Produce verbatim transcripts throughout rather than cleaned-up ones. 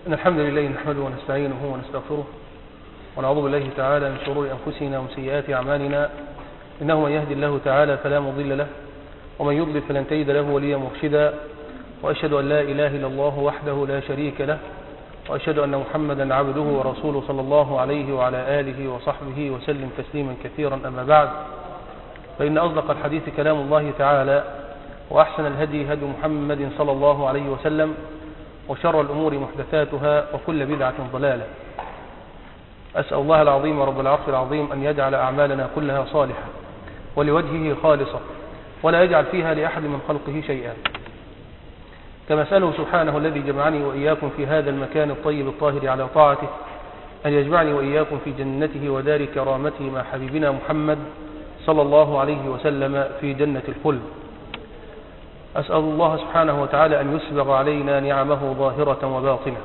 إن الحمد لله نحمده ونستعينه ونستغفره ونعوذ بالله تعالى من شرور أنفسنا ومن سيئات أعمالنا، إنه من يهدي الله تعالى فلا مضل له ومن يضلل فلن تجد له وليا مرشدا، وأشهد أن لا إله إلا الله وحده لا شريك له، وأشهد أن محمدا عبده ورسوله صلى الله عليه وعلى آله وصحبه وسلم تسليما كثيرا. أما بعد، فإن أصدق الحديث كلام الله تعالى، وأحسن الهدي هدي محمد صلى الله عليه وسلم، وشر الأمور محدثاتها وكل بدعة ضلالة. أسأل الله العظيم رب العرش العظيم أن يجعل أعمالنا كلها صالحة ولوجهه خالصة، ولا يجعل فيها لأحد من خلقه شيئا. كما أسأله سبحانه الذي جمعني وإياكم في هذا المكان الطيب الطاهر على طاعته أن يجمعني وإياكم في جنته ودار كرامته مع حبيبنا محمد صلى الله عليه وسلم في جنة الخلد. أسأل الله سبحانه وتعالى أن يسبغ علينا نعمه ظاهرة وباطنة،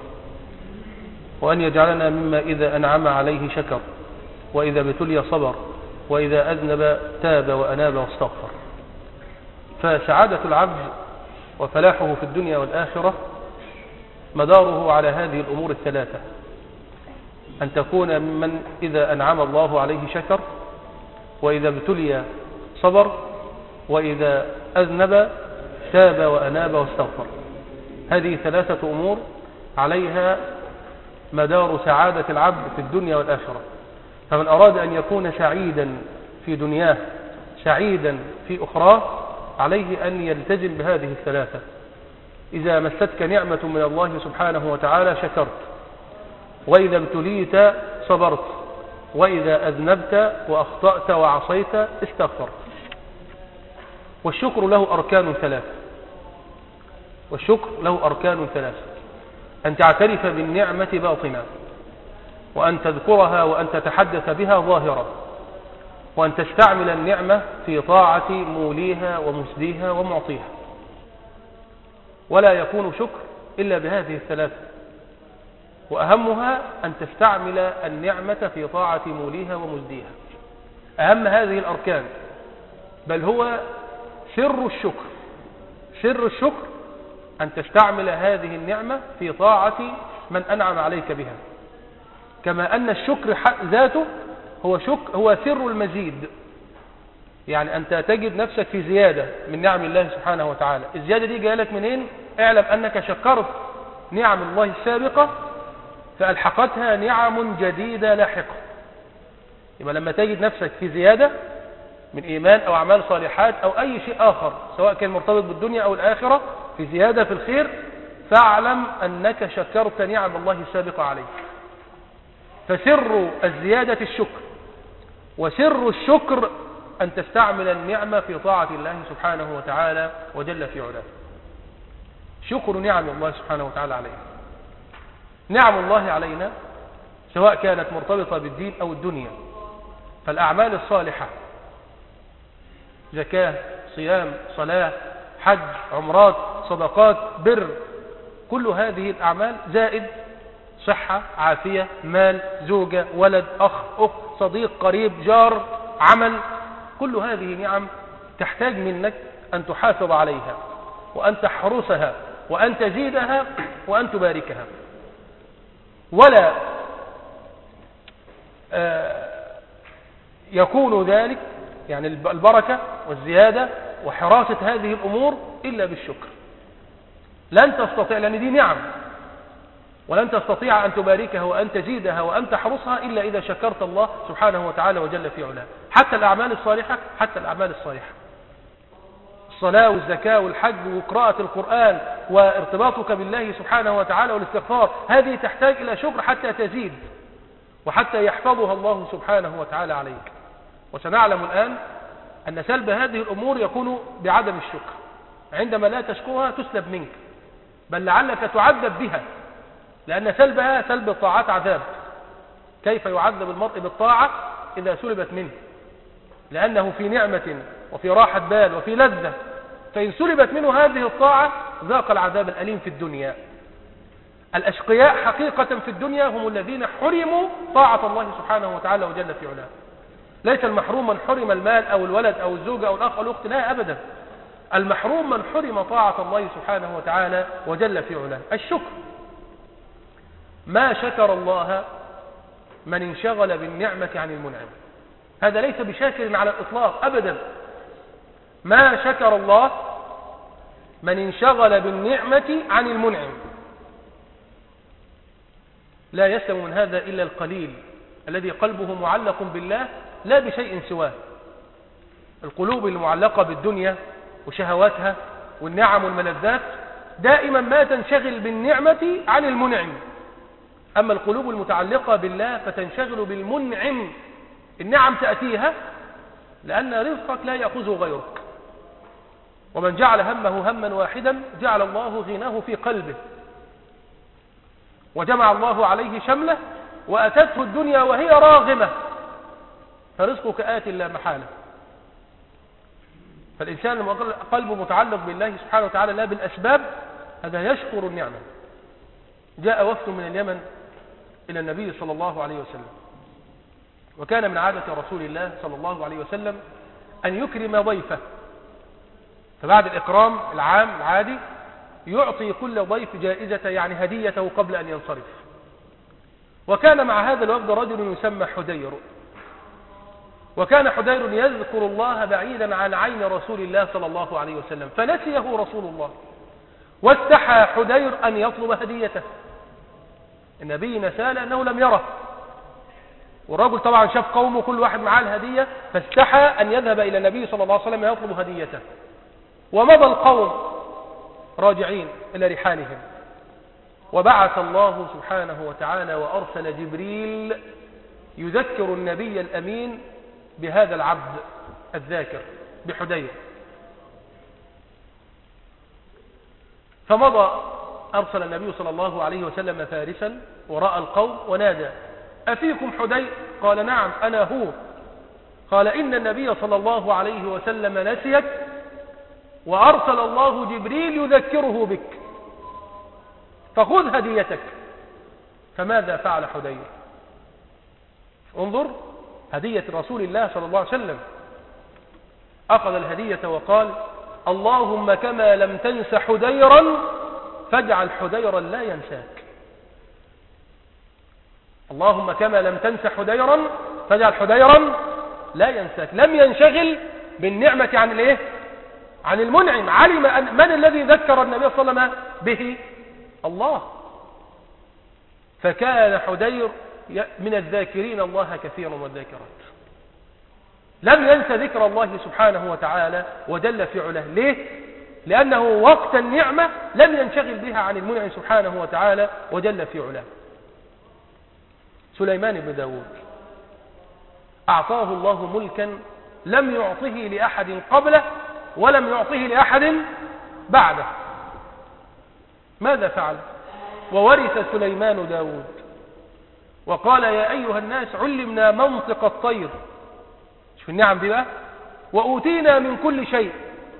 وأن يجعلنا مما إذا أنعم عليه شكر، وإذا ابتلي صبر، وإذا أذنب تاب وأناب واستغفر. فسعادة العبد وفلاحه في الدنيا والآخرة مداره على هذه الأمور الثلاثة: أن تكون ممن إذا أنعم الله عليه شكر، وإذا ابتلي صبر، وإذا أذنب تاب وأناب واستغفر. هذه ثلاثة أمور عليها مدار سعادة العبد في الدنيا والآخرة. فمن أراد أن يكون سعيدا في دنياه سعيدا في أخراه عليه أن يلتزم بهذه الثلاثة. إذا مستك نعمة من الله سبحانه وتعالى شكرت، وإذا ابتليت صبرت، وإذا أذنبت وأخطأت وعصيت استغفرت. والشكر له أركان ثلاثة والشكر له أركان ثلاثة أن تعترف بالنعمة باطنا، وأن تذكرها وأن تتحدث بها ظاهرا، وأن تستعمل النعمة في طاعة موليها ومسديها ومعطيها. ولا يكون شكر إلا بهذه الثلاثة، وأهمها أن تستعمل النعمة في طاعة موليها ومسديها. أهم هذه الأركان، بل هو سر الشكر. سر الشكر أن تستعمل هذه النعمة في طاعة من أنعم عليك بها. كما أن الشكر ذاته هو شكر هو سر المزيد، يعني أنت تجد نفسك في زيادة من نعم الله سبحانه وتعالى. الزيادة دي جاء لك منين؟ اعلم أنك شكرت نعم الله السابقة فألحقتها نعم جديدة لاحقة. يبقى لما تجد نفسك في زيادة من إيمان أو أعمال صالحات أو أي شيء آخر، سواء كان مرتبط بالدنيا أو الآخرة، في زيادة في الخير، فاعلم أنك شكرت نعم الله السابقة عليك. فسر الزيادة الشكر، وسر الشكر أن تستعمل النعمة في طاعة الله سبحانه وتعالى وجل في علاه. شكر نعم الله سبحانه وتعالى علينا. نعم الله علينا سواء كانت مرتبطة بالدين أو الدنيا، فالأعمال الصالحة زكاة، صيام، صلاة، حج، عمرات، صدقات، بر، كل هذه الأعمال، زائد صحة، عافية، مال، زوجة، ولد، أخ، أخت، صديق، قريب، جار، عمل، كل هذه نعم تحتاج منك أن تحافظ عليها، وأن تحرسها، وأن تزيدها، وأن تباركها. ولا يكون ذلك، يعني البركة والزيادة وحراسة هذه الأمور، إلا بالشكر. لن تستطيع، لأن دي نعم، ولن تستطيع أن تباركها وأن تزيدها وأن تحرسها إلا إذا شكرت الله سبحانه وتعالى وجل في علاه. حتى الأعمال الصالحة حتى الأعمال الصالحة الصلاة والزكاة والحج وقراءة القرآن وارتباطك بالله سبحانه وتعالى والاستغفار، هذه تحتاج إلى شكر حتى تزيد وحتى يحفظها الله سبحانه وتعالى عليك. وسنعلم الآن أن سلب هذه الأمور يكون بعدم الشكر. عندما لا تشكرها تسلب منك، بل لعلك تعذب بها، لأن سلبها سلب الطاعات عذاب. كيف يعذب المرء بالطاعة إذا سلبت منه؟ لأنه في نعمة وفي راحة بال وفي لذة، فإن سلبت منه هذه الطاعة ذاق العذاب الأليم في الدنيا. الأشقياء حقيقة في الدنيا هم الذين حرموا طاعة الله سبحانه وتعالى وجل في علاه. ليس المحروم من حرم المال أو الولد أو الزوجة أو الأخ أو الأخت، لا أبدا. المحروم من حرم طاعة الله سبحانه وتعالى وجل في علاه. الشكر ما شكر الله من انشغل بالنعمة عن المنعم، هذا ليس بشاكر على الإطلاق أبدا. ما شكر الله من انشغل بالنعمة عن المنعم. لا يسلم من هذا إلا القليل الذي قلبه معلق بالله لا بشيء سواه. القلوب المعلقة بالدنيا وشهواتها والنعم والملذات دائما ما تنشغل بالنعمة عن المنعم. أما القلوب المتعلقة بالله فتنشغل بالمنعم. النعم تأتيها لأن رزقك لا يأخذه غيرك، ومن جعل همه هما واحدا جعل الله غناه في قلبه، وجمع الله عليه شمله وأتته الدنيا وهي راغمة، فرزقك آت لا محالة. فالإنسان قلبه متعلق بالله سبحانه وتعالى لا بالأسباب هذا يشكر النعمة. جاء وفد من اليمن إلى النبي صلى الله عليه وسلم، وكان من عادة رسول الله صلى الله عليه وسلم أن يكرم ضيفه، فبعد الإكرام العام العادي يعطي كل ضيف جائزة يعني هديته قبل أن ينصرف. وكان مع هذا الوفد رجل يسمى حدير، وكان حدير يذكر الله بعيدا عن عين رسول الله صلى الله عليه وسلم، فنسيه رسول الله واستحى حدير أن يطلب هديته. النبي نسى لأنه لم يره، والرجل طبعا شاف قومه كل واحد معاه الهدية فاستحى أن يذهب إلى النبي صلى الله عليه وسلم يطلب هديته. ومضى القوم راجعين إلى رحالهم، وبعث الله سبحانه وتعالى وأرسل جبريل يذكر النبي الأمين بهذا العبد الذاكر بحدير. فمضى أرسل النبي صلى الله عليه وسلم فارسا ورأى القوم ونادى: أفيكم حدير؟ قال: نعم أنا هو. قال: إن النبي صلى الله عليه وسلم نسيك وأرسل الله جبريل يذكره بك، فخذ هديتك. فماذا فعل حدير؟ انظر هدية رسول الله صلى الله عليه وسلم. أخذ الهدية وقال: اللهم كما لم تنس حديرا فاجعل حديرا لا ينساك. اللهم كما لم تنس حديرا فاجعل حديرا لا ينساك. لم ينشغل بالنعمة عن الايه؟ عن المنعم. علم أن من الذي ذكر النبي صلى الله عليه وسلم به؟ الله. فكان حدير من الذاكرين الله كثيرا والذاكرات، لم ينس ذكر الله سبحانه وتعالى وجل في علاه. ليه؟ لأنه وقت النعمة لم ينشغل بها عن المنعم سبحانه وتعالى وجل في علاه. سليمان بن داود أعطاه الله ملكا لم يعطه لأحد قبله ولم يعطه لأحد بعده. ماذا فعل؟ وورث سليمان داود وقال: يا أيها الناس علمنا منطق الطير، شوف النعم دي بقى، وأوتينا من كل شيء،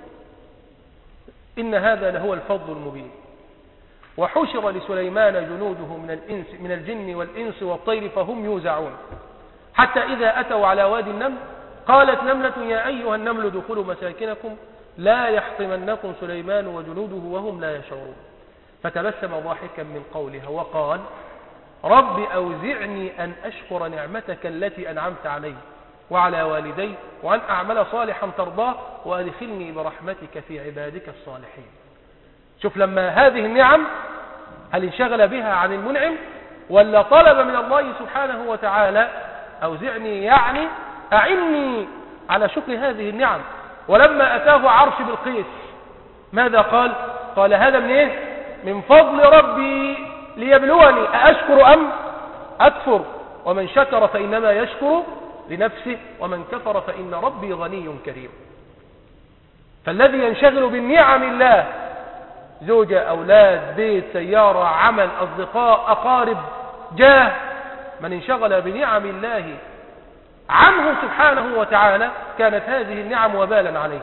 إن هذا لهو الفضل المبين. وحشر لسليمان جنوده من الإنس من الجن والإنس والطير فهم يوزعون، حتى إذا أتوا على وادي النمل قالت نملة يا أيها النمل ادخلوا مساكنكم لا يحطمنكم سليمان وجنوده وهم لا يشعرون. فتبسم ضاحكا من قولها وقال: رب أوزعني أن أشكر نعمتك التي أنعمت علي وعلى والدي وأن أعمل صالحا ترضاه وأدخلني برحمتك في عبادك الصالحين. شوف لما هذه النعم هل انشغل بها عن المنعم ولا طلب من الله سبحانه وتعالى أوزعني يعني أعني على شكر هذه النعم؟ ولما أتاه عرش بالقيس ماذا قال؟ قال: هذا من إيه؟ من فضل ربي ليبلوني أأشكر أم أكفر، ومن شكر فإنما يشكر لنفسه ومن كفر فإن ربي غني كريم. فالذي ينشغل بالنعم الله، زوجة، أولاد، بيت، سيارة، عمل، أصدقاء، أقارب، جاه، من انشغل بنعم الله عنه سبحانه وتعالى كانت هذه النعم وبالا عليه،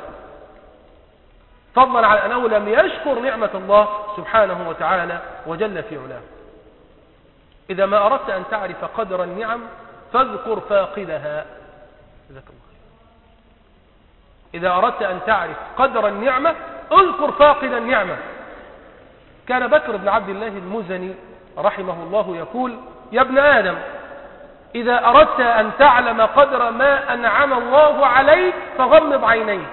فضلا على أنه لم يشكر نعمة الله سبحانه وتعالى وجل في علاه. إذا ما أردت أن تعرف قدر النعم فاذكر فاقدها. إذا أردت أن تعرف قدر النعمة اذكر فاقد النعمة. كان بكر بن عبد الله المزني رحمه الله يقول: يا ابن آدم، إذا أردت أن تعلم قدر ما أنعم الله عليك فغمض عينيك.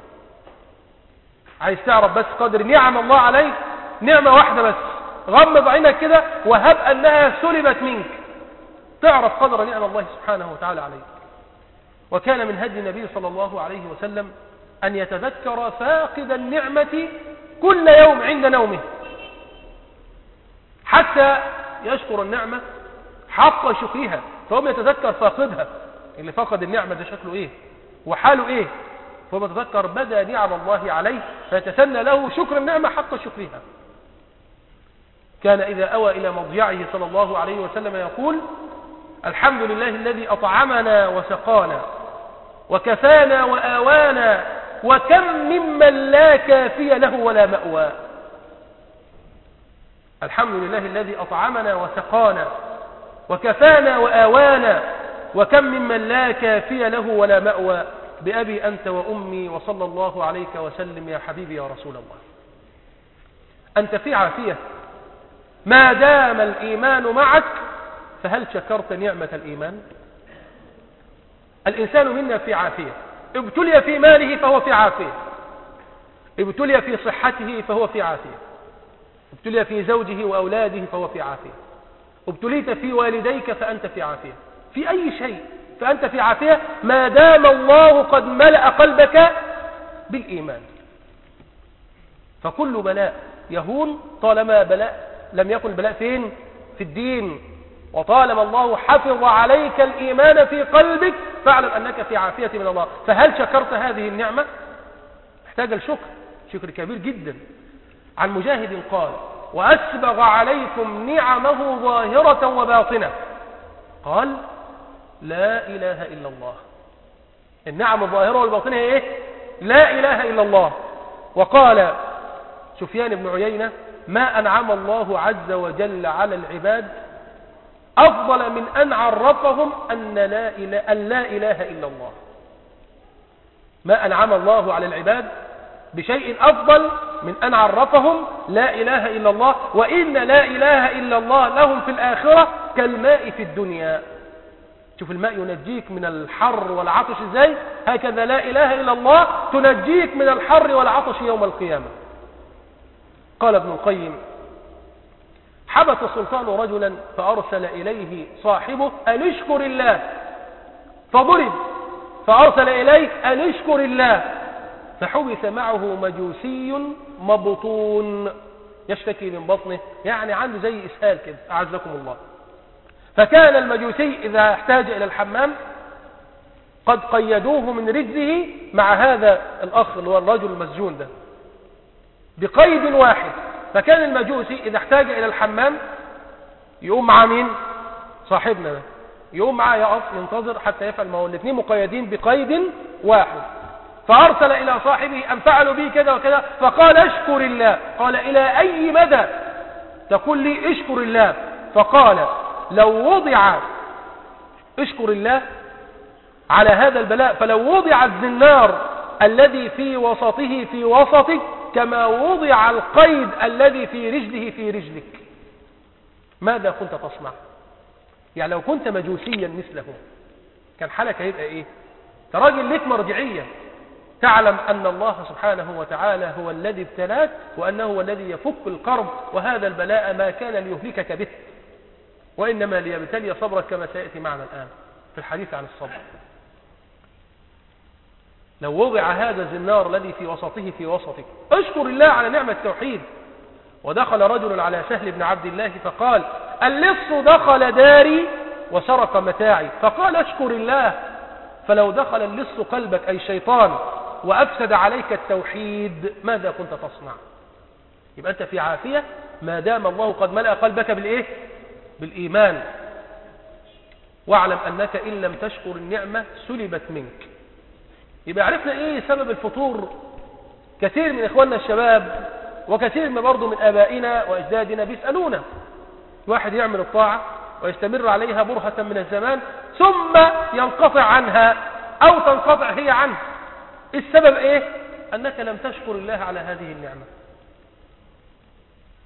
عايز تعرف بس قدر نعم الله عليك، نعمة واحدة بس، غمض عينك كده وهب أنها سلبت منك، تعرف قدر نعم الله سبحانه وتعالى عليك. وكان من هدي النبي صلى الله عليه وسلم أن يتذكر فاقد النعمة كل يوم عند نومه حتى يشكر النعمة حق شكرها. فهو يتذكر فاقدها، اللي فقد النعمة ده شكله ايه وحاله ايه، فهو يتذكر بدأ نعم الله عليه فيتسنى له شكر النعمة حق شكرها. كان إذا أوى إلى مضجعه صلى الله عليه وسلم يقول: الحمد لله الذي أطعمنا وسقانا وكفانا وآوانا وكم ممن لا كافي له ولا مأوى. الحمد لله الذي أطعمنا وسقانا وكفانا وآوانا وكم ممن لا كافي له ولا مأوى. بأبي أنت وأمي وصلى الله عليك وسلم يا حبيبي يا رسول الله. أنت في عافية ما دام الإيمان معك، فهل شكرت نعمة الإيمان؟ الإنسان منا في عافية، ابتلي في ماله فهو في عافية، ابتلي في صحته فهو في عافية، ابتلي في زوجه وأولاده فهو في عافية، ابتليت في والديك فأنت في عافية، في أي شيء فأنت في عافية ما دام الله قد ملأ قلبك بالإيمان. فكل بلاء يهون طالما بلاء لم يكن بلاء فين؟ في الدين. وطالما الله حفظ عليك الإيمان في قلبك فاعلم أنك في عافية من الله. فهل شكرت هذه النعمة؟ محتاج الشكر، شكر كبير جدا. عن مجاهد قال: وأسبغ عليكم نعمه ظاهرة وباطنة. قال: لا إله إلا الله. النعم الظاهرة والباطنة هي إيه؟ لا إله إلا الله. وقال سفيان بن عيينة: ما أنعم الله عز وجل على العباد أفضل من أن عرفهم أن لا إله, أن لا إله إلا الله. ما أنعم الله على العباد بشيء أفضل من أن عرفهم لا إله إلا الله، وإن لا إله إلا الله لهم في الآخرة كالماء في الدنيا. شوف الماء ينجيك من الحر والعطش ازاي، هكذا لا إله إلا الله تنجيك من الحر والعطش يوم القيامة. قال ابن القيم: حبس السلطان رجلا فأرسل إليه صاحبه أن اشكر الله، فضرب فأرسل إليه أن اشكر الله، فحبس معه مجوسي مبطون يشتكي من بطنه، يعني عنده زي إسهال كده أعزكم الله. فكان المجوسي إذا احتاج إلى الحمام قد قيدوه من رجله مع هذا الأخ اللي هو الرجل المسجون ده بقيد واحد. فكان المجوسي إذا احتاج إلى الحمام يقوم مع مين؟ صاحبنا ده يقوم معاه يقف ينتظر حتى يفعل، ما هو الاثنين مقيدين بقيد واحد. فأرسل إلى صاحبه أن فعلوا به كذا وكذا، فقال: اشكر الله. قال: إلى أي مدى تقول لي اشكر الله؟ فقال: لو وضع اشكر الله على هذا البلاء، فلو وضع الزنار الذي في وسطه في وسطك كما وضع القيد الذي في رجله في رجلك، ماذا كنت تصنع؟ يعني لو كنت مجوسيا مثله كان حالك هيبقى ايه؟ كراجل ليك مرجعية، تعلم أن الله سبحانه وتعالى هو الذي ابتلاك، وأنه هو الذي يفك الكرب، وهذا البلاء ما كان ليهلكك به، وإنما ليبتلي صبرك كما سيأتي معنا الآن في الحديث عن الصبر. لو وضع هذا الزنار الذي في وسطه في وسطك، اشكر الله على نعمة التوحيد. ودخل رجل على سهل بن عبد الله فقال: اللص دخل داري وسرق متاعي. فقال: اشكر الله. فلو دخل اللص قلبك أي شيطان وأفسد عليك التوحيد ماذا كنت تصنع؟ يبقى أنت في عافية ما دام الله قد ملأ قلبك بالإيه؟ بالإيمان. واعلم أنك إن لم تشكر النعمة سلبت منك. يبقى عرفنا إيه سبب الفطور. كثير من إخواننا الشباب وكثير من برضو من آبائنا وأجدادنا بيسألونا، واحد يعمل الطاعة ويستمر عليها برهة من الزمان ثم ينقطع عنها أو تنقطع هي عنه. السبب إيه؟ أنك لم تشكر الله على هذه النعمة.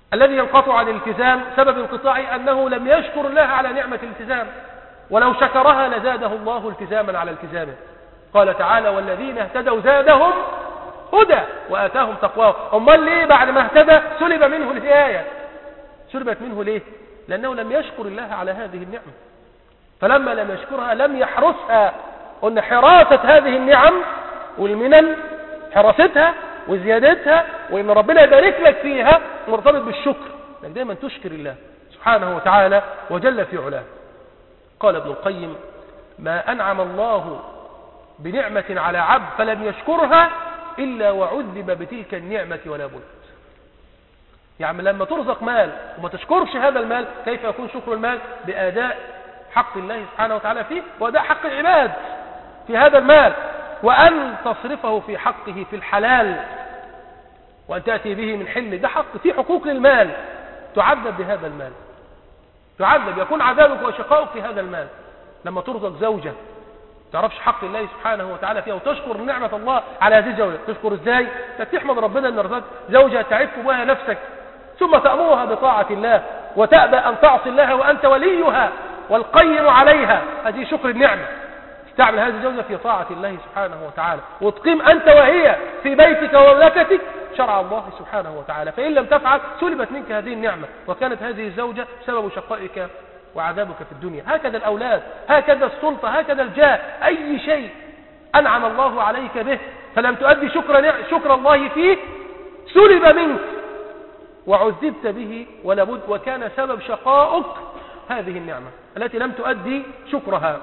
الذي ينقطع عن الالتزام سبب انقطاعه أنه لم يشكر الله على نعمة الالتزام، ولو شكرها لزاده الله التزاما على التزامه. قال تعالى والذين اهتدوا زادهم هدى وآتاهم تقواه. أمال ليه بعد ما اهتدى سلب منه الهداية؟ سلبت منه ليه؟ لأنه لم يشكر الله على هذه النعمة، فلما لم يشكرها لم يحرسها. قلنا حراسة هذه النعم والمنن، حراستها وزيادتها وإن ربنا يبارك لك فيها مرتبط بالشكر، لأنك دائما تشكر الله سبحانه وتعالى وجل في علاه. قال ابن القيم ما أنعم الله بنعمة على عبد فلم يشكرها إلا وعذب بتلك النعمة ولا بد. يعني لما ترزق مال وما تشكرش هذا المال، كيف يكون شكر المال؟ بأداء حق الله سبحانه وتعالى فيه وأداء حق العباد في هذا المال، وأن تصرفه في حقه في الحلال، وأن تأتي به من حل. ده حق، في حقوق للمال تعذب بهذا المال، تعذب، يكون عذابك وشقاؤك في هذا المال. لما ترزق زوجة تعرفش حق الله سبحانه وتعالى فيها وتشكر نعمة الله على هذه الزوجة، تشكر ازاي؟ تحمد ربنا ان رزقك زوجة تعف بها نفسك، ثم تأمرها بطاعة الله وتأبى أن تعصي الله وأنت وليها والقيم عليها. هذه شكر النعمة، تعمل هذه الزوجة في طاعة الله سبحانه وتعالى، وتقيم أنت وهي في بيتك ومملكتك شرع الله سبحانه وتعالى. فإن لم تفعل سلبت منك هذه النعمة، وكانت هذه الزوجة سبب شقائك وعذابك في الدنيا. هكذا الأولاد، هكذا السلطة، هكذا الجاه، أي شيء أنعم الله عليك به فلم تؤدي شكر, شكر الله فيه سلب منك وعذبت به ولا بد، وكان سبب شقائك هذه النعمة التي لم تؤدي شكرها.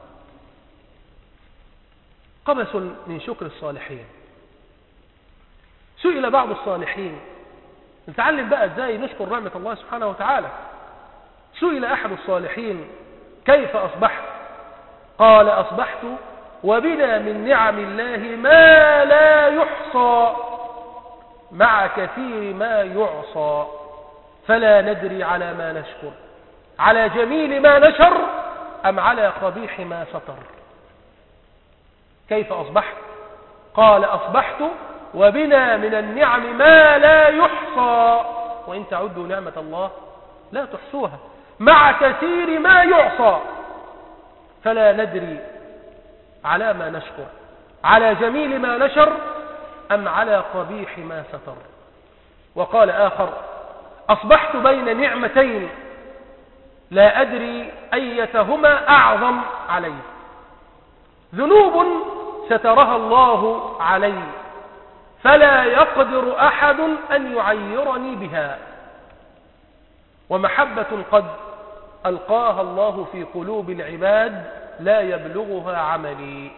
قبس من شكر الصالحين. سئل بعض الصالحين، نتعلم بقى ازاي نشكر نعمة الله سبحانه وتعالى. سئل أحد الصالحين كيف أصبحت؟ قال أصبحت وبنا من نعم الله ما لا يحصى مع كثير ما يعصى، فلا ندري على ما نشكر، على جميل ما نشر أم على قبيح ما ستر. كيف أصبحت؟ قال أصبحت وبنا من النعم ما لا يحصى، وإن تعدوا نعمة الله لا تحصوها، مع كثير ما يعصى، فلا ندري على ما نشكر، على جميل ما نشر أم على قبيح ما ستر. وقال آخر أصبحت بين نعمتين لا أدري أيتهما أعظم علي، ذنوب سترها الله علي فلا يقدر أحد أن يعيرني بها، ومحبة قد ألقاها الله في قلوب العباد لا يبلغها عملي.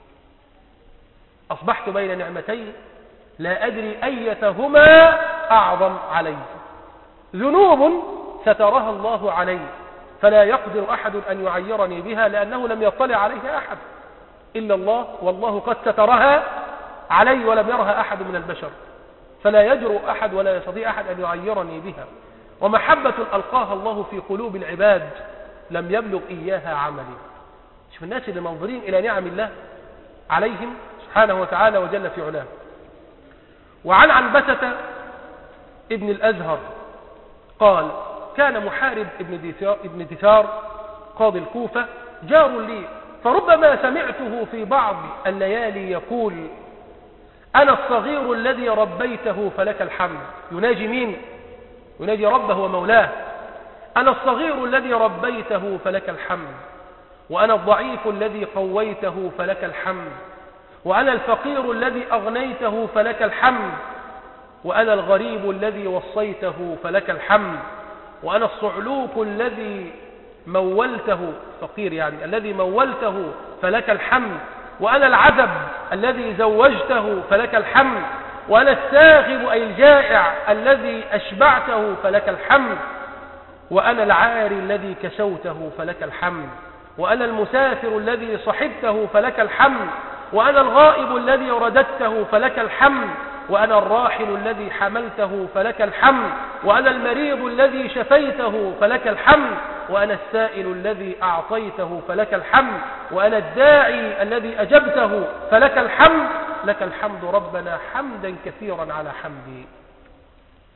أصبحت بين نعمتين لا أدري أيتهما أعظم علي، ذنوب سترها الله علي فلا يقدر أحد أن يعيرني بها، لأنه لم يطلع عليها أحد إلا الله، والله قد سترها علي ولم يرها أحد من البشر، فلا يجرؤ أحد ولا يستطيع أحد أن يعيرني بها. ومحبة ألقاها الله في قلوب العباد لم يبلغ إياها عملي. شوف الناس اللي منظرين إلى نعم الله عليهم سبحانه وتعالى وجل في علاه. وعن عنبسة ابن الأزهر قال كان محارب ابن دثار قاضي الكوفة جار لي، فربما سمعته في بعض الليالي يقول أنا الصغير الذي ربيته فلك الحمد. يناجي مين؟ يناجي ربه ومولاه. أنا الصغير الذي ربيته فلك الحمد، وأنا الضعيف الذي قويته فلك الحمد، وأنا الفقير الذي أغنيته فلك الحمد، وأنا الغريب الذي وصيته فلك الحمد، وأنا الصعلوك الذي مولته، فقير يعني الذي مولته فلك الحمد، وأنا العذب الذي زوجته فلك الحمد، وأنا الساغب أي الجائع الذي أشبعته فلك الحمد، وأنا العاري الذي كسوته فلك الحمد، وأنا المسافر الذي صحبته فلك الحمد، وأنا الغائب الذي رددته فلك الحمد، وأنا الراحل الذي حملته فلك الحمد، وأنا المريض الذي شفيته فلك الحمد، وأنا السائل الذي أعطيته فلك الحمد، وأنا الداعي الذي أجبته فلك الحمد. لك الحمد ربنا حمدا كثيرا على حمدي.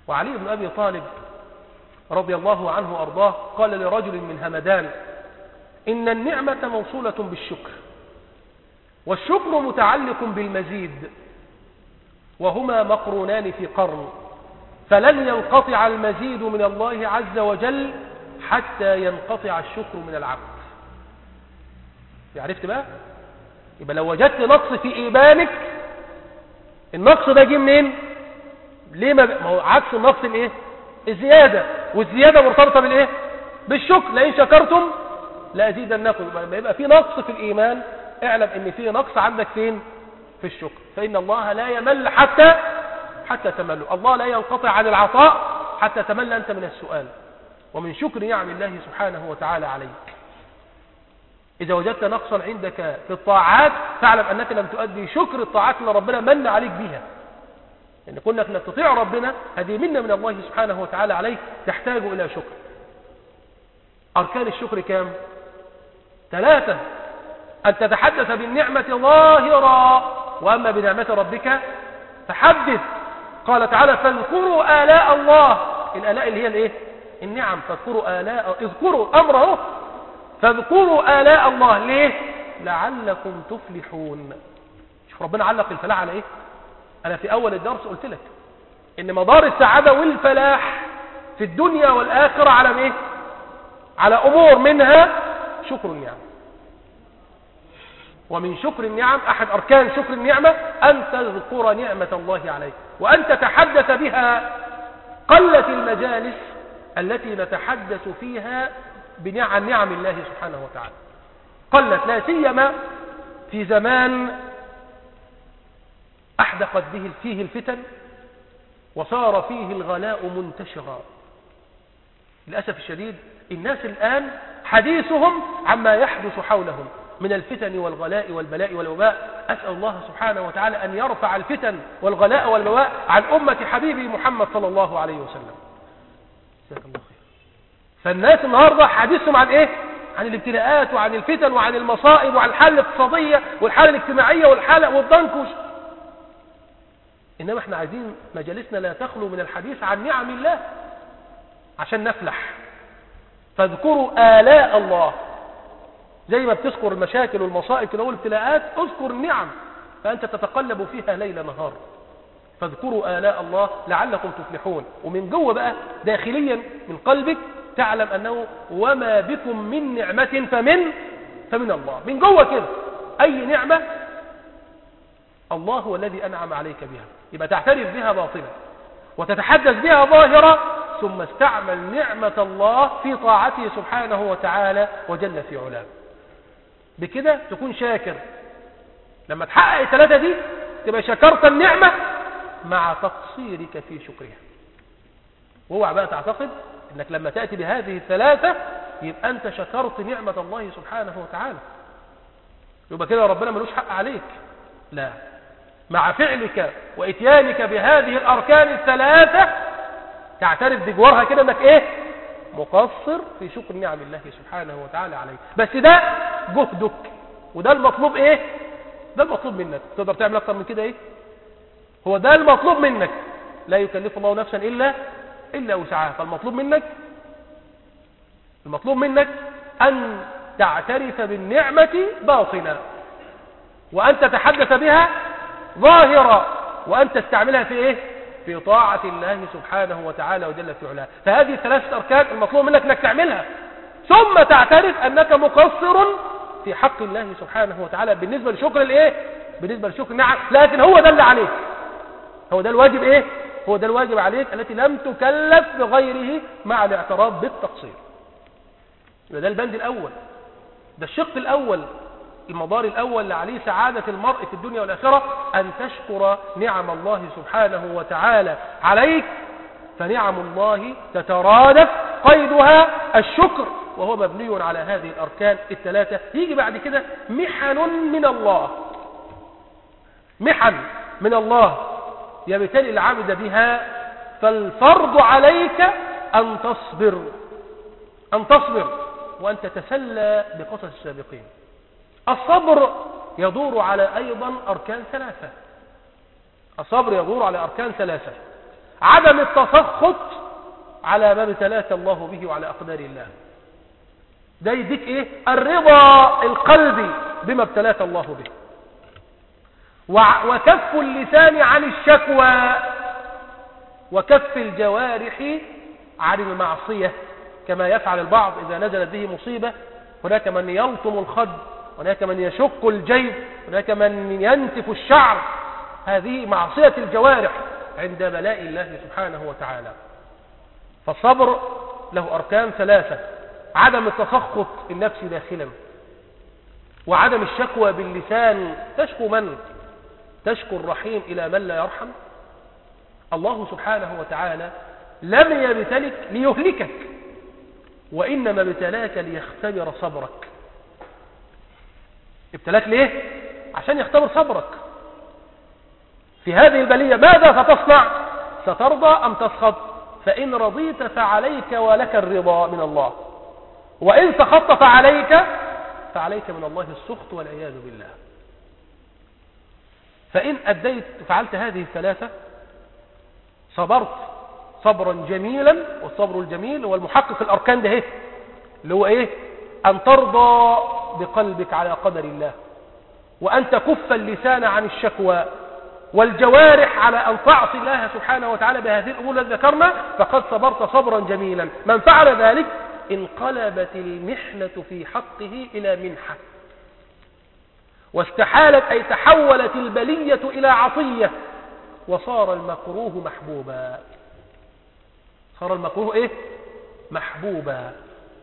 وعلي بن أبي طالب رضي الله عنه وأرضاه قال لرجل من همدان: إن النعمة موصولة بالشكر، والشكر متعلق بالمزيد، وهما مقرونان في قرن، فلن ينقطع المزيد من الله عز وجل حتى ينقطع الشكر من العبد. عرفت بقى؟ يبقى لو وجدت نقص في إيمانك، النقص ده جه منين؟ ليه؟ ما هو عكس النقص الايه؟ الزيادة، والزيادة مرتبطة بالايه؟ بالشكر. لئن شكرتم لأزيدنكم. لما يبقى في نقص في الإيمان اعلم ان في نقص عندك فين؟ في الشكر. فإن الله لا يمل حتى حتى تملوا. الله لا ينقطع عن العطاء حتى تمل أنت من السؤال. ومن شكر نعم الله سبحانه وتعالى عليك. إذا وجدت نقصا عندك في الطاعات فاعلم أنك لم تؤدي شكر الطاعات اللي ربنا من عليك بها. إن كنك أنك تطيع ربنا هذه منة من الله سبحانه وتعالى عليك، تحتاج إلى شكر. أركان الشكر كام؟ ثلاثة: أن تتحدث بالنعمة ظاهرا، وأما بنعمة ربك فحدث. قال تعالى: فاذكروا آلاء الله. الآلاء اللي هي الايه؟ النعم. فاذكروا آلاء، اذكروا أمره، فاذكروا آلاء الله. ليه؟ لعلكم تفلحون. شوف ربنا علق الفلاح على ايه؟ أنا في أول الدرس قلت لك إن مدار السعادة والفلاح في الدنيا والآخرة على ايه؟ على أمور، منها شكر النعم. ومن شكر النعم، أحد أركان شكر النعمة أن تذكر نعمة الله عليك وأن تتحدث بها. قلت المجالس التي نتحدث فيها بنعم نعم الله سبحانه وتعالى، قلت، لا سيما في زمان أحدقت به فيه الفتن وصار فيه الغلاء منتشرا. للأسف الشديد الناس الآن حديثهم عما يحدث حولهم من الفتن والغلاء والبلاء والوباء. أسأل الله سبحانه وتعالى أن يرفع الفتن والغلاء والوباء عن أمة حبيبي محمد صلى الله عليه وسلم. جزاك الله خير. فالناس النهاردة حديثهم عن إيه؟ عن الابتلاءات وعن الفتن وعن المصائب وعن الحالة الاقتصادية والحالة الاجتماعية والحالة والضنكش. إنما احنا عايزين مجالسنا لا تخلو من الحديث عن نعم الله عشان نفلح. فاذكروا آلاء الله، زي ما بتذكر المشاكل والمصائب كده والابتلاءات، اذكر النعم فأنت تتقلب فيها ليل نهار. فاذكروا آلاء الله لعلكم تفلحون. ومن جوه بقى داخليا من قلبك تعلم أنه وما بكم من نعمة فمن فمن الله. من جوه كده أي نعمة الله هو الذي أنعم عليك بها، يبقى تعترف بها باطنة وتتحدث بها ظاهرة، ثم استعمل نعمة الله في طاعته سبحانه وتعالى وجل في علاه. بكده تكون شاكر. لما تحقق الثلاثة دي تبقى شكرت النعمة مع تقصيرك في شكرها. واوعى بقى تعتقد انك لما تأتي بهذه الثلاثة يبقى انت شكرت نعمة الله سبحانه وتعالى، يبقى كده ربنا ملوش حق عليك. لا، مع فعلك واتيانك بهذه الاركان الثلاثة تعترف بجوارها كده انك ايه؟ مقصر في شكر نعم الله سبحانه وتعالى عليك. بس ده جهدك وده المطلوب ايه؟ ده المطلوب منك. تقدر تعمل اكتر من كده ايه؟ هو ده المطلوب منك. لا يكلف الله نفسا الا الا وسعها. فالمطلوب منك المطلوب منك ان تعترف بالنعمة باطنا، وان تتحدث بها ظاهرا، وان تستعملها في ايه؟ في طاعة الله سبحانه وتعالى وجل في علاه. فهذه ثلاثة أركان المطلوب منك أنك تعملها، ثم تعترف أنك مقصر في حق الله سبحانه وتعالى بالنسبة لشكر الإيه؟ بالنسبة لشكر النعم. لكن هو ده اللي عليك، هو ده الواجب إيه؟ هو ده الواجب عليك التي لم تكلف بغيره مع الاعتراف بالتقصير. ده البند الأول، ده الشق الأول، المدار الأول اللي عليه سعادة المرء في الدنيا والآخرة، أن تشكر نعم الله سبحانه وتعالى عليك. فنعم الله تترادف قيدها الشكر، وهو مبني على هذه الأركان الثلاثة. يجي بعد كده محن من الله، محن من الله يبتلي العبد بها. فالفرض عليك أن تصبر، أن تصبر وأن تتسلى بقصص السابقين. الصبر يدور على أيضا أركان ثلاثة. الصبر يدور على أركان ثلاثة. عدم التسخط على ما ابتلاك الله به وعلى أقدار الله. ده يديك ايه؟ الرضا القلبي بما ابتلاك الله به. وكف اللسان عن الشكوى، وكف الجوارح عن المعصية كما يفعل البعض إذا نزلت به مصيبة. هناك من يلطم الخد، هناك من يشق الجيب، هناك من ينتف الشعر. هذه معصية الجوارح عند بلاء الله سبحانه وتعالى. فالصبر له أركان ثلاثة: عدم التسخط النفس داخلا، وعدم الشكوى باللسان. تشكو من؟ تشكو الرحيم إلى من لا يرحم. الله سبحانه وتعالى لم يبتلك ليهلكك، وإنما ابتلاك ليختبر صبرك. ابتلاك ليه؟ عشان يختبر صبرك في هذه البلية. ماذا ستصنع؟ سترضى أم تسخط؟ فإن رضيت فعليك ولك الرضا من الله، وإن سخطت فعليك فعليك من الله السخط والعياذ بالله. فإن أديت فعلت هذه الثلاثة، صبرت صبرا جميلا. والصبر الجميل هو المحقق الأركان ده، اللي هو إيه؟ أن ترضى بقلبك على قدر الله، وأن تكف اللسان عن الشكوى، والجوارح على أن تعصي الله سبحانه وتعالى بهذه الأمور التي ذكرنا، فقد صبرت صبرا جميلا. من فعل ذلك انقلبت المحنة في حقه إلى منحة، واستحالت أي تحولت البلية إلى عطية، وصار المكروه محبوبا. صار المكروه إيه؟ محبوبا،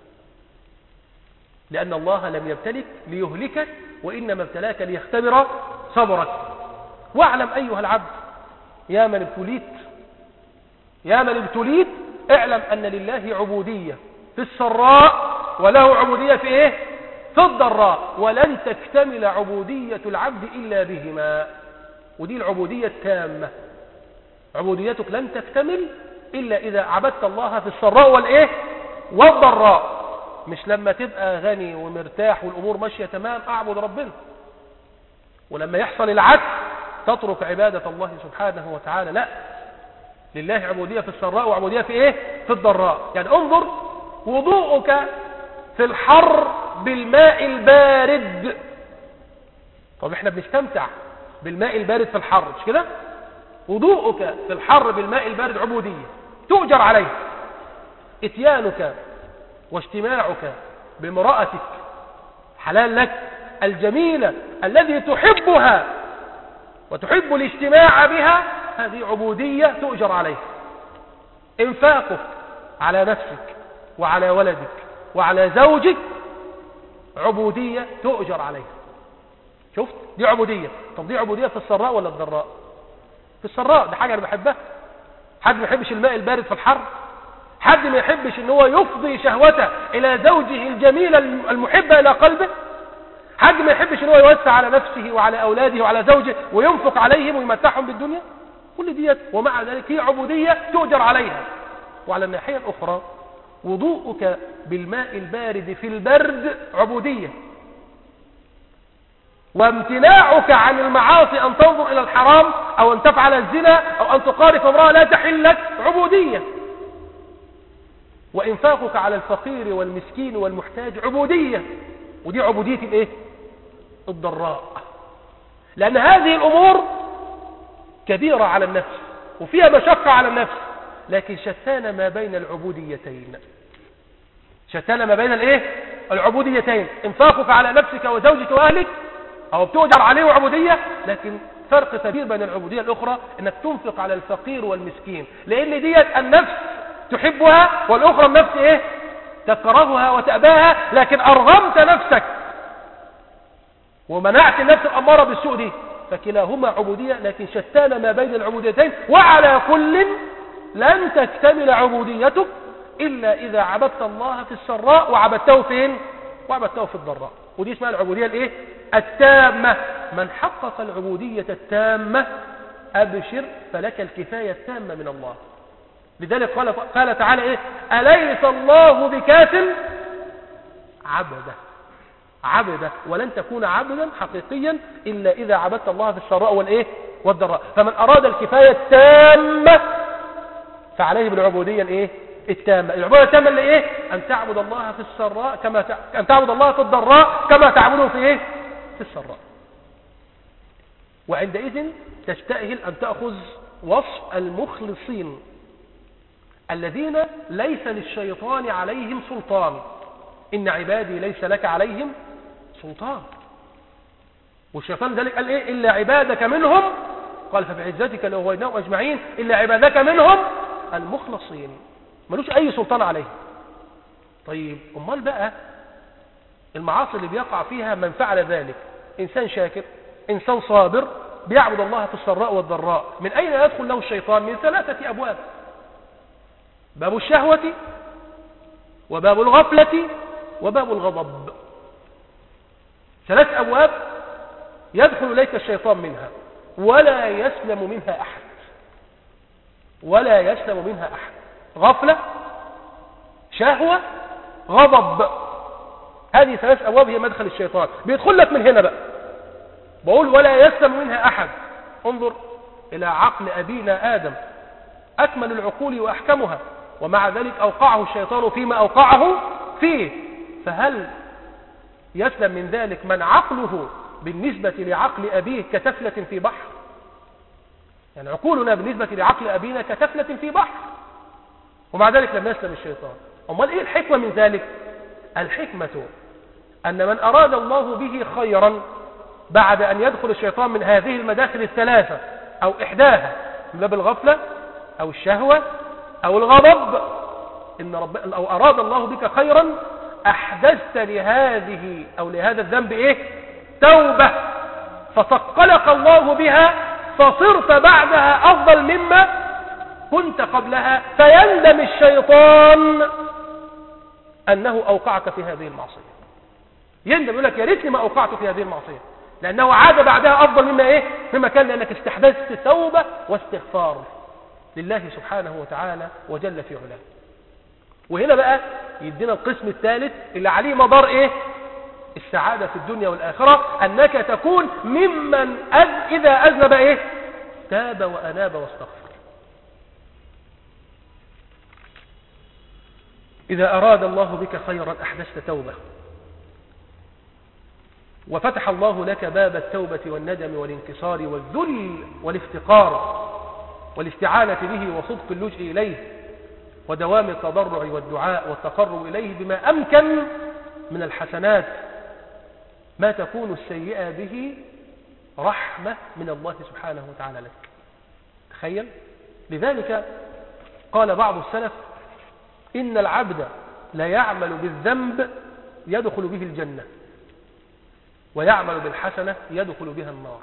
لأن الله لم يبتلك ليهلكك، وإنما ابتلاك ليختبر صبرك. واعلم أيها العبد يا من ابتليت يا من ابتليت اعلم أن لله عبودية في السراء، وله عبودية في إيه؟ في الضراء. ولن تكتمل عبودية العبد إلا بهما، ودي العبودية التامة. عبوديتك لن تكتمل إلا إذا عبدت الله في السراء والإيه؟ والضراء. مش لما تبقى غني ومرتاح والأمور ماشية تمام أعبد ربنا، ولما يحصل العكس تترك عبادة الله سبحانه وتعالى. لا، لله عبودية في السراء وعبودية في إيه؟ في الضراء. يعني انظر، وضوءك في الحر بالماء البارد. طب احنا بنستمتع بالماء البارد في الحر، مش كده؟ وضوءك في الحر بالماء البارد عبودية تؤجر عليه. اتيانك واجتماعك بامرأتك حلال لك الجميلة الذي تحبها وتحب الاجتماع بها، هذه عبودية تؤجر عليه. انفاقك على نفسك وعلى ولدك وعلى زوجك عبودية تؤجر عليه. شفت؟ دي عبودية. طب دي عبودية في السراء ولا الضراء؟ في السراء. دي حاجة أنا بحبها. حد ما يحبش الماء البارد في الحر؟ حد ما يحبش ان هو يفضي شهوته الى زوجه الجميلة المحبة الى قلبه؟ حد ما يحبش ان هو يوسع على نفسه وعلى اولاده وعلى زوجه وينفق عليهم ويمتعهم بالدنيا؟ كل ديت، ومع ذلك هي عبودية تؤجر عليها. وعلى الناحية الاخرى وضوءك بالماء البارد في البرد عبودية، وامتناعك عن المعاصي، ان تنظر الى الحرام او ان تفعل الزنا او ان تقارف امرأة لا تحل لك عبودية، وإنفاقك على الفقير والمسكين والمحتاج عبودية، ودي عبودية الايه؟ الضراء. لأن هذه الأمور كبيرة على النفس وفيها مشقة على النفس، لكن شتان ما بين العبوديتين. شتان ما بين الايه؟ العبوديتين. انفاقك على نفسك وزوجك وأهلك أو بتؤجر عليه عبودية، لكن فرق كبير بين العبودية الأخرى انك تنفق على الفقير والمسكين، لأن ديت النفس تحبها والأخرى النفس إيه؟ تكرهها وتأباها، لكن أرغمت نفسك ومنعت النفس الأمارة بالسوء دي، فكلاهما عبودية، لكن شتان ما بين العبوديتين. وعلى كل لن تكتمل عبوديتك إلا إذا عبدت الله في السراء وعبدته فين؟ وعبدته في الضراء. ودي اسمها العبودية الإيه؟ التامة. من حقق العبودية التامة أبشر فلك الكفاية التامة من الله. لذلك قال, قال تعالى إيه؟ أليس الله بكاف عبده عبده ولن تكون عبدا حقيقيا إلا إذا عبدت الله في السراء والإيه؟ والضراء. فمن أراد الكفاية التامة فعليه بالعبودية الايه التامة. العبودية التامة اللي ايه؟ ان تعبد الله في السراء كما ت... ان تعبد الله في الضراء كما تعبده في ايه في السراء. وعندئذ تستأهل ان تأخذ وصف المخلصين الذين ليس للشيطان عليهم سلطان. إن عبادي ليس لك عليهم سلطان. والشيطان ذلك قال إيه؟ إلا عبادك منهم، قال فبعزتك لأغويناهم أجمعين، إلا عبادك منهم المخلصين، ملوش أي سلطان عليهم. طيب أمال بقى المعاصي اللي بيقع فيها من فعل ذلك إنسان شاكر، إنسان صابر، بيعبد الله في السراء والضراء، من أين يدخل له الشيطان؟ من ثلاثة أبواب: باب الشهوة، وباب الغفلة، وباب الغضب. ثلاث أبواب يدخل إليك الشيطان منها ولا يسلم منها أحد، ولا يسلم منها أحد. غفلة، شهوة، غضب. هذه ثلاث أبواب هي مدخل الشيطان، بيدخل لك من هنا بقى. بقول ولا يسلم منها أحد. انظر إلى عقل أبينا آدم، أكمل العقول وأحكمها، ومع ذلك أوقعه الشيطان فيما أوقعه فيه. فهل يسلم من ذلك من عقله بالنسبة لعقل أبيه كتفلة في بحر؟ يعني عقولنا بالنسبة لعقل أبينا كتفلة في بحر، ومع ذلك لم يسلم الشيطان. أمال إيه الحكمة من ذلك؟ الحكمة أن من أراد الله به خيرا بعد أن يدخل الشيطان من هذه المداخل الثلاثة أو إحداها، من باب الغفلة أو الشهوة أو الغضب، إن رب أو أراد الله بك خيرا أحدثت لهذه أو لهذا الذنب إيه؟ توبة، فثقلك الله بها، فصرت بعدها أفضل مما كنت قبلها، فيندم الشيطان أنه أوقعك في هذه المعصية. يندم، يقول لك يا ريتني ما أوقعت في هذه المعصية، لأنه عاد بعدها أفضل مما إيه؟ مما كان، لأنك استحدثت توبة واستغفار لله سبحانه وتعالى وجل في علاه. وهنا بقى يدينا القسم الثالث اللي عليه مدار إيه؟ السعادة في الدنيا والآخرة، أنك تكون ممن أذ إذا أذنب إيه؟ تاب وأناب واستغفر. إذا أراد الله بك خيرا أحدثت توبة، وفتح الله لك باب التوبة والندم والانكسار والذل والافتقار والاستعانة به وصدق اللجء إليه ودوام التضرع والدعاء والتقرب إليه بما أمكن من الحسنات، ما تكون السيئة به رحمة من الله سبحانه وتعالى لك. تخيل. لذلك قال بعض السلف: إن العبد لا يعمل بالذنب يدخل به الجنة، ويعمل بالحسنة يدخل بها النار.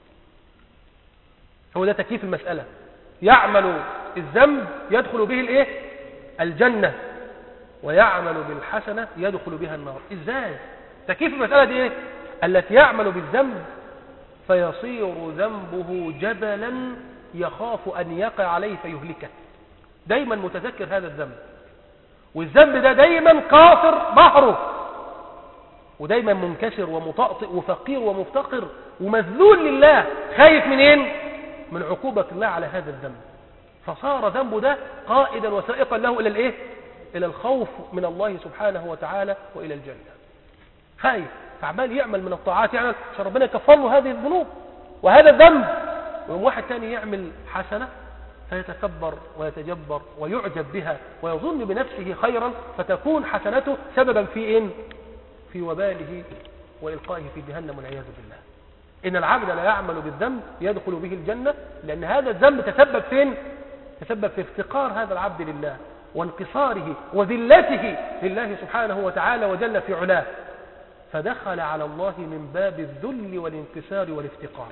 هو ده تكييف المسألة. يعمل الذنب يدخل به الايه؟ الجنة، ويعمل بالحسنة يدخل بها النار. ازاي تكييف المسألة دي ايه؟ التي يعمل بالذنب فيصير ذنبه جبلا يخاف أن يقع عليه فيهلكه، دايما متذكر هذا الذنب، والذنب ده دايما قاصر ظهره، ودايما منكسر ومطأطئ وفقير ومفتقر ومذلول لله، خايف منين؟ من عقوبة الله على هذا الذنب. فصار ذنبه ده قائدا وسائقا له إلى الإيه؟ إلى الخوف من الله سبحانه وتعالى وإلى الجنة. خايف، فعمال يعمل من الطاعات، يعمل عشان ربنا يكفر له هذه الذنوب وهذا الذنب، ويوم واحد تاني يعمل حسنة فيتكبر ويتجبر ويعجب بها ويظن بنفسه خيرا، فتكون حسنته سببا في إن؟ في وباله وإلقائه في جهنم والعياذ بالله. إن العبد لا يعمل بالذنب يدخل به الجنة، لأن هذا الذنب تسبب فين؟ تسبب في افتقار هذا العبد لله وانكساره وذلته لله سبحانه وتعالى وجل في علاه، فدخل على الله من باب الذل والانكسار والافتقار.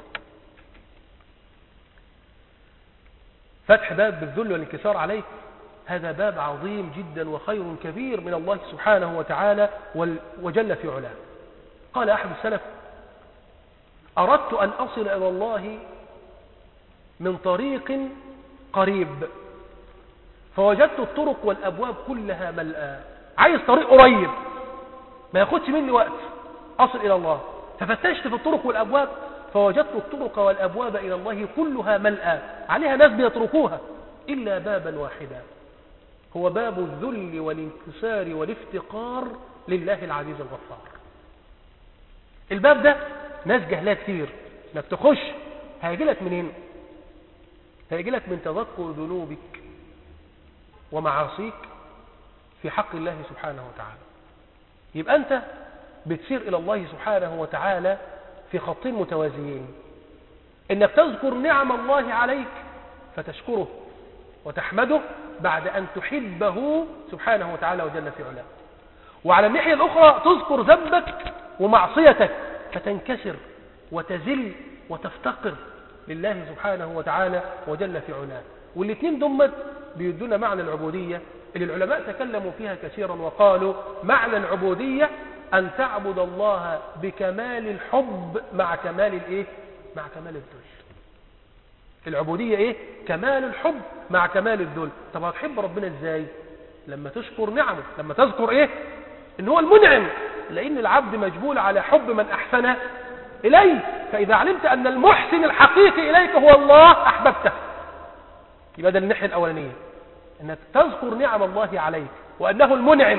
فتح باب بالذل والانكسار عليك هذا باب عظيم جدا وخير كبير من الله سبحانه وتعالى وجل في علاه. قال أحد السلف: أردت أن أصل إلى الله من طريق قريب، فوجدت الطرق والأبواب كلها ملآ. عايز طريق قريب ما ياخدش مني وقت أصل إلى الله، ففتشت في الطرق والأبواب فوجدت الطرق والأبواب إلى الله كلها ملآ، عليها ناس بيتركوها إلا بابا واحدا، هو باب الذل والانكسار والافتقار لله العزيز الغفار. الباب ده ناس جهلها كتير، انك تخش هيجي لك منين؟ هيجي لك من تذكر ذنوبك ومعاصيك في حق الله سبحانه وتعالى. يبقى أنت بتسير إلى الله سبحانه وتعالى في خطين متوازيين، إنك تذكر نعم الله عليك فتشكره وتحمده بعد أن تحبه سبحانه وتعالى وجل في علاه، وعلى الناحية الأخرى تذكر ذنبك ومعصيتك فتنكسر وتزل وتفتقر لله سبحانه وتعالى وجل في علاه. والاثنين دمت بيدونا معنى العبودية اللي العلماء تكلموا فيها كثيرا وقالوا معنى العبودية أن تعبد الله بكمال الحب مع كمال الإيه؟ مع كمال الذل. العبودية إيه؟ كمال الحب مع كمال الذل. طب هتحب ربنا إزاي؟ لما تشكر نعمه، لما تذكر إيه؟ إن هو المنعم، لأن العبد مجبول على حب من أحسن إليه، فإذا علمت أن المحسن الحقيقي إليك هو الله أحببته. يبقى ده الناحية الأولانية، أنك تذكر نعم الله عليك وأنه المنعم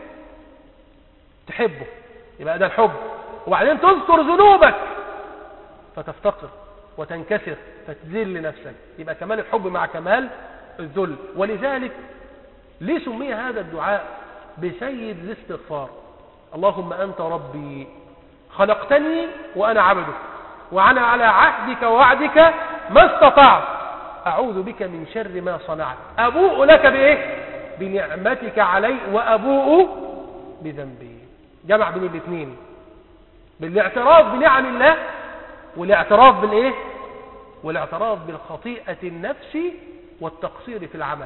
تحبه، يبقى ده الحب. وبعدين تذكر ذنوبك فتفتقر وتنكسر فتذل نفسك، يبقى كمال الحب مع كمال الذل. ولذلك ليه سمي هذا الدعاء بسيد الاستغفار؟ اللهم أنت ربي خلقتني وأنا عبدك وأنا على عهدك ووعدك ما استطعت، أعوذ بك من شر ما صنعت، أبوء لك بإيه؟ بنعمتك علي وأبوء بذنبي. جمع بين الاثنين، بالاعتراف بنعم الله والاعتراف بالإيه؟ والاعتراف بالخطيئة النفس والتقصير في العمل.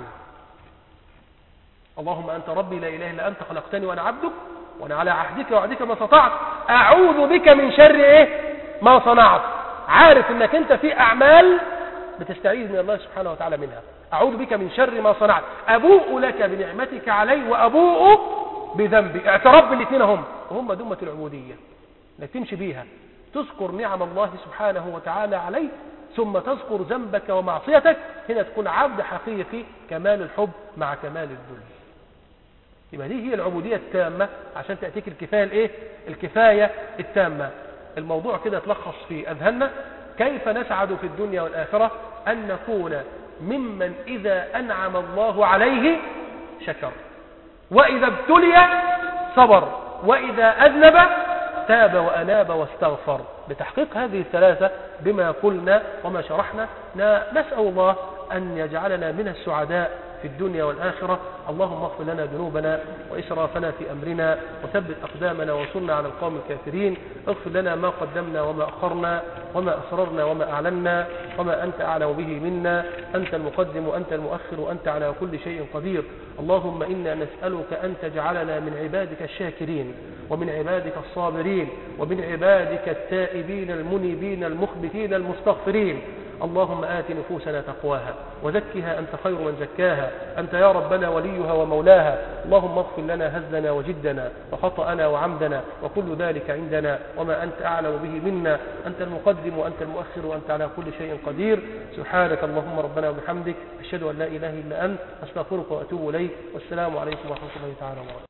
اللهم أنت ربي لا إله إلا أنت خلقتني وأنا عبدك وأنا على عهدك ووعدك ما استطعت، أعوذ بك من شر إيه؟ ما صنعت. عارف أنك أنت في أعمال بتستعيذ من الله سبحانه وتعالى منها، أعوذ بك من شر ما صنعت، أبوء لك بنعمتك علي وأبوء بذنبي. اعتراف بالاثنين هم وهم دمة العبودية، انك تمشي بيها، تذكر نعم الله سبحانه وتعالى عليك ثم تذكر ذنبك ومعصيتك. هنا تكون عبد حقيقي، كمال الحب مع كمال الذل. يبقى دي هي العبودية التامة عشان تأتيك الكفاية الايه؟ الكفاية التامة. الموضوع كده تلخص في أذهاننا كيف نسعد في الدنيا والآخرة، أن نكون ممن إذا أنعم الله عليه شكر، وإذا ابتلي صبر، وإذا أذنب تاب وأناب واستغفر. بتحقيق هذه الثلاثة بما قلنا وما شرحنا نسأل الله أن يجعلنا من السعداء في الدنيا والآخرة. اللهم اغفر لنا ذنوبنا وإسرافنا في أمرنا وثبت أقدامنا وانصرنا على القوم الكافرين. اغفر لنا ما قدمنا وما أخرنا وما أسررنا وما أعلنا وما أنت أعلم به منا. أنت المقدم وأنت المؤخر وأنت على كل شيء قدير. اللهم إنا نسألك أن تجعلنا من عبادك الشاكرين ومن عبادك الصابرين ومن عبادك التائبين المنيبين المخبتين المستغفرين. اللهم آت نفوسنا تقواها وزكها أنت خير من زكاها، أنت يا ربنا وليها ومولاها. اللهم اغفر لنا هزنا وجدنا وخطأنا وعمدنا وكل ذلك عندنا وما أنت أعلم به منا. أنت المقدم وأنت المؤخر وأنت على كل شيء قدير. سبحانك اللهم ربنا وبحمدك، أشهد أن لا إله إلا أنت، أستغفرك وأتوب إليك. والسلام عليكم ورحمة الله تعالى وبركاته.